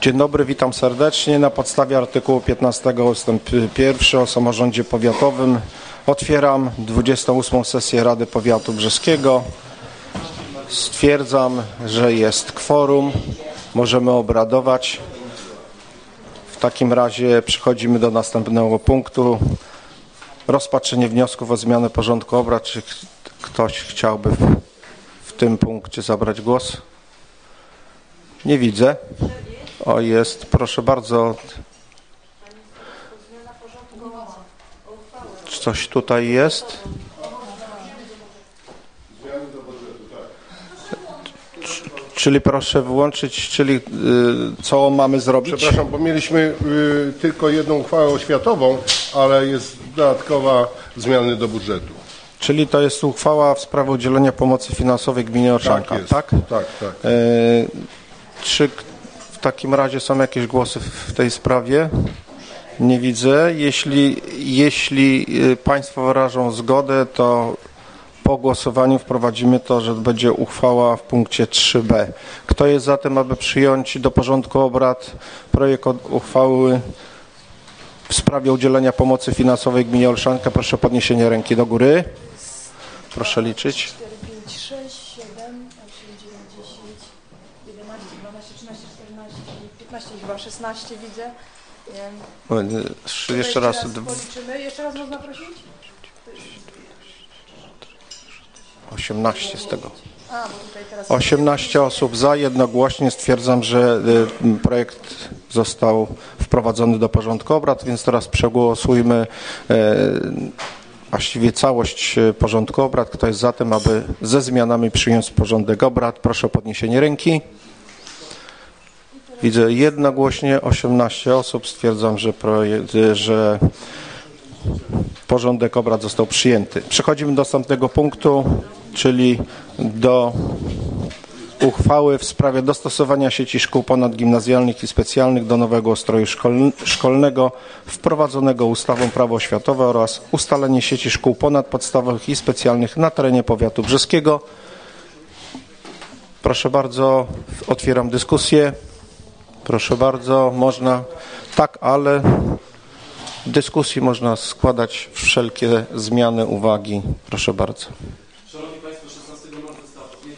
Dzień dobry, witam serdecznie. Na podstawie artykułu 15 ustęp 1 o samorządzie powiatowym otwieram 28. sesję Rady Powiatu Brzeskiego. Stwierdzam, że jest kworum. Możemy obradować. W takim razie przechodzimy do następnego punktu. Rozpatrzenie wniosków o zmianę porządku obrad. Czy ktoś chciałby w tym punkcie zabrać głos? Nie widzę. O, jest. Proszę bardzo. Coś tutaj jest? Czyli proszę włączyć, czyli co mamy zrobić? Przepraszam, bo mieliśmy tylko jedną uchwałę oświatową, ale jest dodatkowa zmiany do budżetu. Czyli to jest uchwała w sprawie udzielenia pomocy finansowej gminie Olszanka, tak? Tak. Czy w takim razie są jakieś głosy w tej sprawie? Nie widzę. Jeśli Państwo wyrażą zgodę, to po głosowaniu wprowadzimy to, że będzie uchwała w punkcie 3b. Kto jest za tym, aby przyjąć do porządku obrad projekt uchwały w sprawie udzielenia pomocy finansowej gminie Olszanka? Proszę o podniesienie ręki do góry. Proszę liczyć. 4, 5, 6, 7, 8, 9, 10, 11, 12, 13, 14, 15, chyba 16 widzę. Jeszcze raz. Policzymy. Jeszcze raz można prosić? 18 z tego. A, bo tutaj teraz 18 osób za. Jednogłośnie stwierdzam, że projekt został wprowadzony do porządku obrad, więc teraz przegłosujmy właściwie całość porządku obrad. Kto jest za tym, aby ze zmianami przyjąć porządek obrad? Proszę o podniesienie ręki. Widzę jednogłośnie 18 osób. Stwierdzam, że porządek obrad został przyjęty. Przechodzimy do następnego punktu, czyli do uchwały w sprawie dostosowania sieci szkół ponadgimnazjalnych i specjalnych do nowego ustroju szkolnego wprowadzonego ustawą Prawo oświatowe oraz ustalenie sieci szkół ponadpodstawowych i specjalnych na terenie powiatu brzeskiego. Proszę bardzo, otwieram dyskusję. Proszę bardzo, można, tak, ale w dyskusji można składać wszelkie zmiany, uwagi. Proszę bardzo. Szanowni Państwo, 16 marca stawki.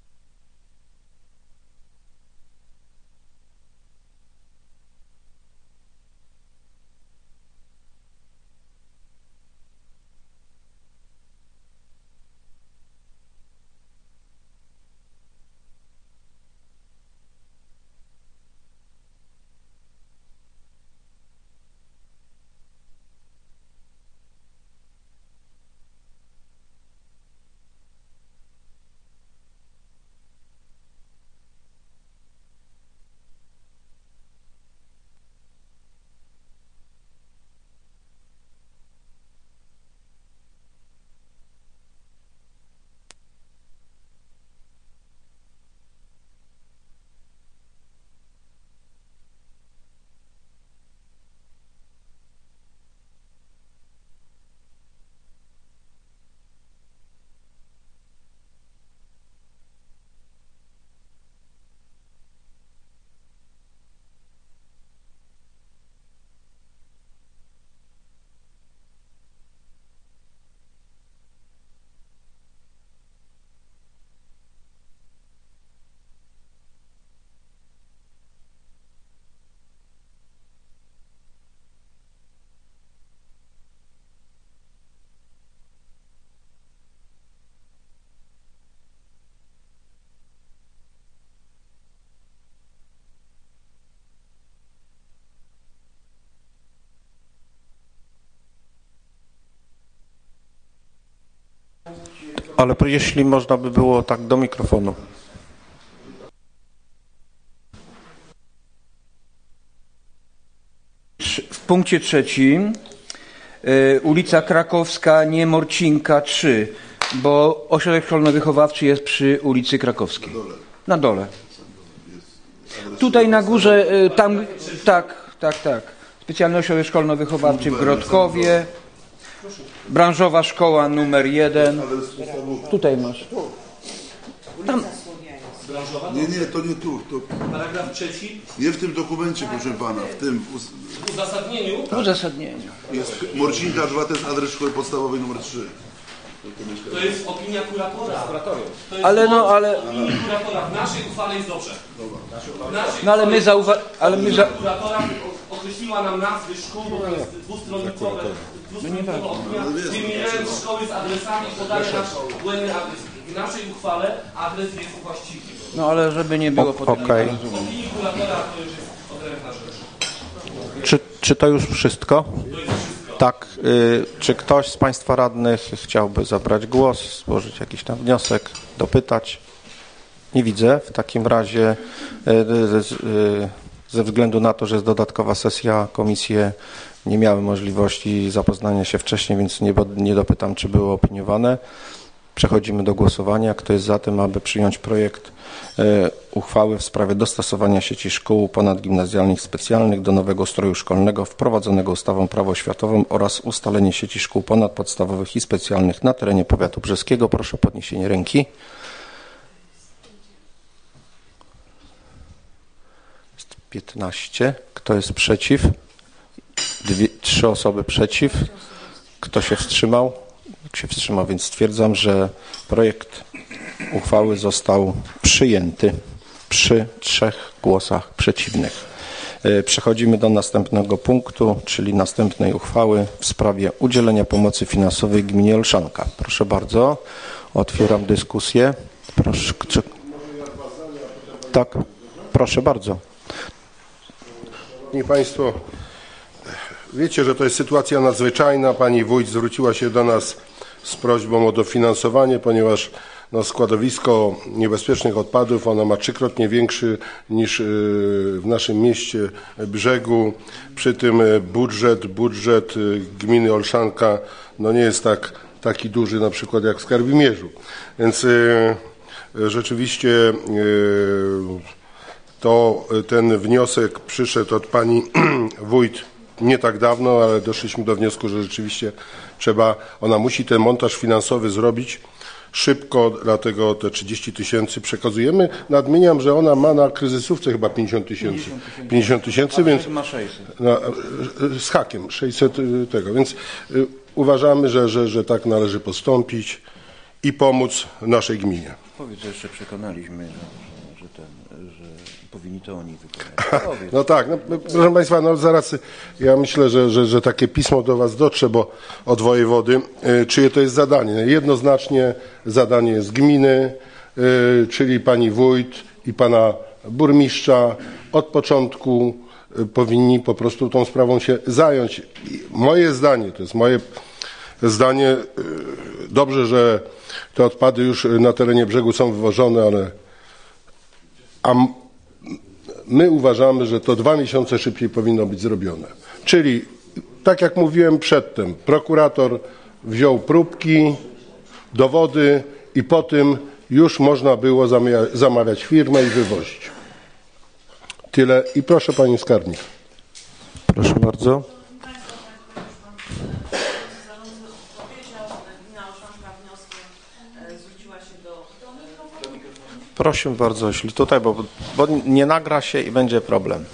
Ale jeśli można by było tak do mikrofonu. W punkcie 3 ulica Krakowska, nie Morcinka 3, bo ośrodek szkolno-wychowawczy jest przy ulicy Krakowskiej. Na dole. Tutaj na górze, tam, tak. Specjalny ośrodek szkolno-wychowawczy w Grodkowie. Branżowa szkoła numer 1. Tutaj masz. Tam. Branżowa? Nie, to nie tu. To Paragraf 3. nie w tym dokumencie, proszę pana, w tym W uzasadnieniu. W uzasadnieniu. jest Morcinka 2, to jest adres szkoły podstawowej numer 3. To jest opinia kuratora. To jest Ale no, ale... opinii kuratora. W naszej uchwale jest dobrze. No ale my Kuratora określiła nam nazwy szkół, bo to jest dwustronnicowe opinia, wymieniając szkoły z adresami, podaje nasz błędny adres. W naszej uchwale adres jest właściwy. No ale żeby nie było Okej. Opinii kuratora to już jest odrębna rzecz. Czy to już wszystko? Tak. Czy ktoś z Państwa radnych chciałby zabrać głos, złożyć jakiś tam wniosek, dopytać? Nie widzę. W takim razie ze względu na to, że jest dodatkowa sesja, komisje nie miały możliwości zapoznania się wcześniej, więc nie dopytam, czy były opiniowane. Przechodzimy do głosowania. Kto jest za tym, aby przyjąć projekt uchwały w sprawie dostosowania sieci szkół ponadgimnazjalnych specjalnych do nowego ustroju szkolnego wprowadzonego ustawą Prawo oświatowe oraz ustalenie sieci szkół ponadpodstawowych i specjalnych na terenie powiatu brzeskiego? Proszę o podniesienie ręki. 15. Kto jest przeciw? 3 osoby przeciw. Kto się wstrzymał? Więc stwierdzam, że projekt uchwały został przyjęty przy 3 głosach przeciwnych. Przechodzimy do następnego punktu, czyli następnej uchwały w sprawie udzielenia pomocy finansowej gminie Olszanka. Proszę bardzo, otwieram dyskusję. Proszę, tak, proszę bardzo. Szanowni Państwo, wiecie, że to jest sytuacja nadzwyczajna. Pani wójt zwróciła się do nas z prośbą o dofinansowanie, ponieważ składowisko niebezpiecznych odpadów, ono ma 3-krotnie większy niż w naszym mieście Brzegu. Przy tym budżet gminy Olszanka nie jest taki duży na przykład jak w Skarbimierzu. Więc rzeczywiście ten wniosek przyszedł od pani wójt nie tak dawno, ale doszliśmy do wniosku, że rzeczywiście ona musi ten montaż finansowy zrobić szybko, dlatego te 30 000 przekazujemy. Nadmieniam, że ona ma na kryzysówce chyba 50 000. 50 000, więc ma 600. Z hakiem 600 tego, więc uważamy, że tak należy postąpić i pomóc naszej gminie. Powiedz, że jeszcze przekonaliśmy, że powinni to oni wykonać. No tak, proszę Państwa, zaraz ja myślę, że takie pismo do Was dotrze, bo od wojewody, czyje to jest zadanie. Jednoznacznie zadanie jest gminy, czyli pani wójt i pana burmistrza. Od początku powinni po prostu tą sprawą się zająć. Moje zdanie, to jest moje zdanie, dobrze, że te odpady już na terenie Brzegu są wywożone, a my uważamy, że to 2 miesiące szybciej powinno być zrobione. Czyli, tak jak mówiłem przedtem, prokurator wziął próbki, dowody i po tym już można było zamawiać firmę i wywozić. Tyle i proszę pani skarbnik. Proszę bardzo. Proszę bardzo, jeśli tutaj, bo nie nagra się i będzie problem.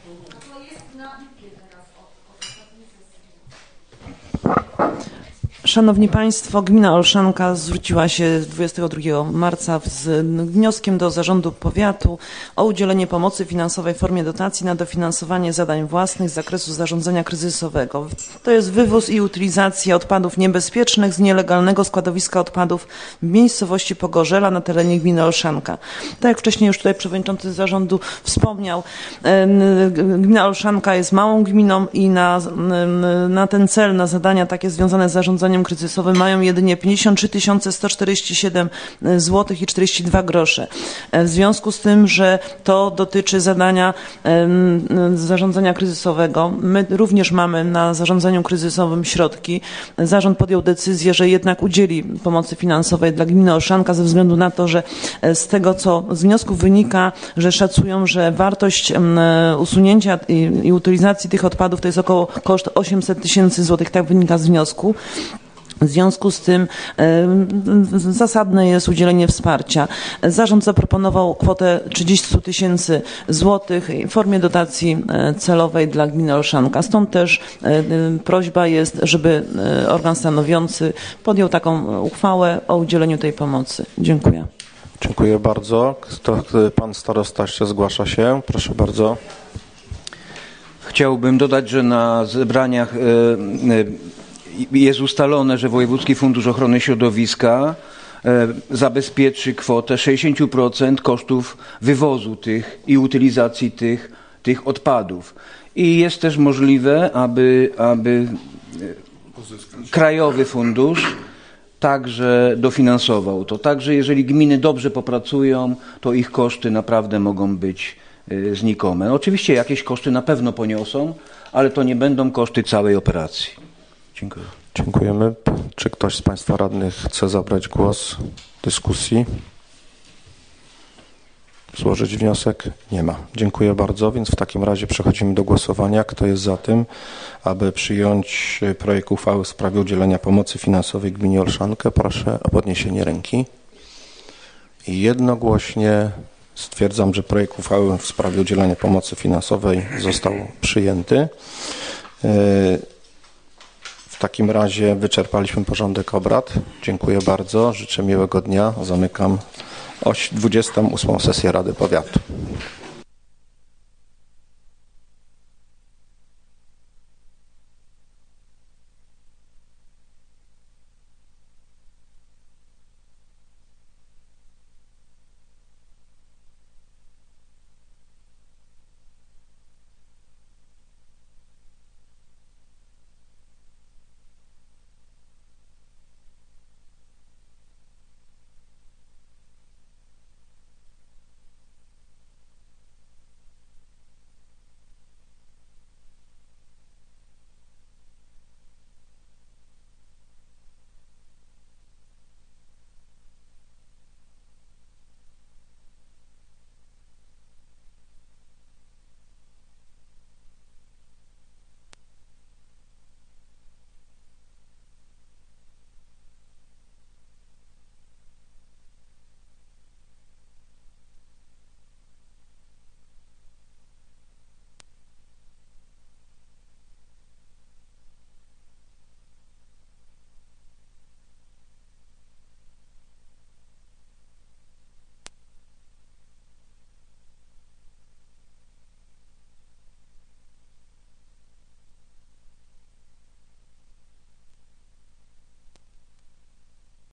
Szanowni Państwo, gmina Olszanka zwróciła się 22 marca z wnioskiem do Zarządu Powiatu o udzielenie pomocy finansowej w formie dotacji na dofinansowanie zadań własnych z zakresu zarządzania kryzysowego. To jest wywóz i utylizacja odpadów niebezpiecznych z nielegalnego składowiska odpadów w miejscowości Pogorzela na terenie gminy Olszanka. Tak jak wcześniej już tutaj przewodniczący zarządu wspomniał, gmina Olszanka jest małą gminą i na ten cel, na zadania takie związane z zarządzaniem kryzysowym mają jedynie 53 147 zł i 42 grosze. W związku z tym, że to dotyczy zadania zarządzania kryzysowego, my również mamy na zarządzaniu kryzysowym środki. Zarząd podjął decyzję, że jednak udzieli pomocy finansowej dla gminy Olszanka ze względu na to, że z tego, co z wniosków wynika, że szacują, że wartość usunięcia i utylizacji tych odpadów to jest około koszt 800 000 złotych, tak wynika z wniosku. W związku z tym zasadne jest udzielenie wsparcia. Zarząd zaproponował kwotę 30 000 złotych w formie dotacji celowej dla gminy Olszanka. Stąd też prośba jest, żeby organ stanowiący podjął taką uchwałę o udzieleniu tej pomocy. Dziękuję. Dziękuję bardzo. Pan starosta jeszcze zgłasza się. Proszę bardzo. Chciałbym dodać, że na zebraniach jest ustalone, że Wojewódzki Fundusz Ochrony Środowiska zabezpieczy kwotę 60% kosztów wywozu tych i utylizacji tych odpadów. I jest też możliwe, aby Krajowy Fundusz także dofinansował to. Także jeżeli gminy dobrze popracują, to ich koszty naprawdę mogą być znikome. Oczywiście jakieś koszty na pewno poniosą, ale to nie będą koszty całej operacji. Dziękuję. Dziękujemy. Czy ktoś z Państwa radnych chce zabrać głos w dyskusji? Złożyć wniosek? Nie ma. Dziękuję bardzo, więc w takim razie przechodzimy do głosowania. Kto jest za tym, aby przyjąć projekt uchwały w sprawie udzielenia pomocy finansowej gminie Olszankę? Proszę o podniesienie ręki. I jednogłośnie stwierdzam, że projekt uchwały w sprawie udzielenia pomocy finansowej został przyjęty. W takim razie wyczerpaliśmy porządek obrad. Dziękuję bardzo. Życzę miłego dnia. Zamykam 28. sesję Rady Powiatu.